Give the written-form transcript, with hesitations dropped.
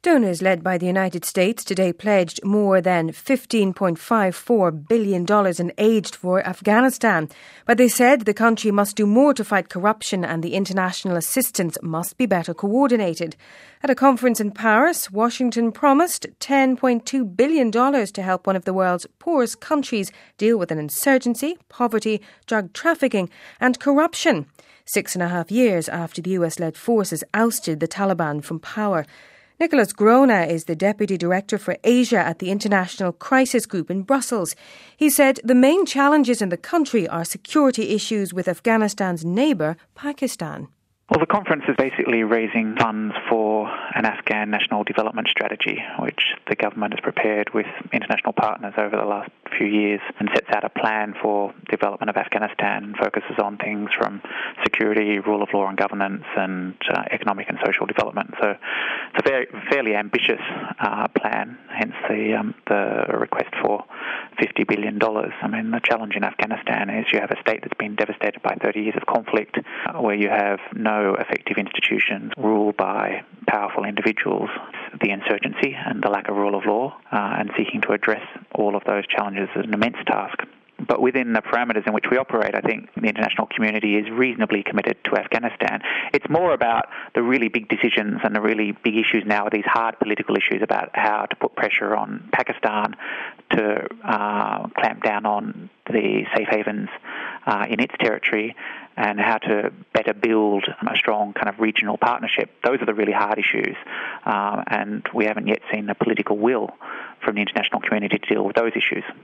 Donors led by the United States today pledged more than $15.54 billion in aid for Afghanistan. But they said the country must do more to fight corruption and the international assistance must be better coordinated. At a conference in Paris, Washington promised $10.2 billion to help one of the world's poorest countries deal with an insurgency, poverty, drug trafficking and corruption. 6.5 years after the US-led forces ousted the Taliban from power. Nicholas Grona is the Deputy Director for Asia at the International Crisis Group in Brussels. He said the main challenges in the country are security issues with Afghanistan's neighbour, Pakistan. Well, the conference is basically raising funds for an Afghan national development strategy, which the government has prepared with international partners over the last few years and sets out a plan for development of Afghanistan and focuses on things from security, rule of law and governance and economic and social development. So it's a fairly ambitious plan, hence the request for $50 billion. I mean, the challenge in Afghanistan is you have a state that's been devastated by 30 years of conflict, where you have no effective institutions ruled by powerful individuals, the insurgency and the lack of rule of law, and seeking to address all of those challenges is an immense task. But within the parameters in which we operate, I think the international community is reasonably committed to Afghanistan. It's more about the really big decisions and the really big issues now, these hard political issues about how to put pressure on Pakistan to clamp down on the safe havens in its territory and how to better build a strong kind of regional partnership. Those are the really hard issues, and we haven't yet seen the political will from the international community to deal with those issues.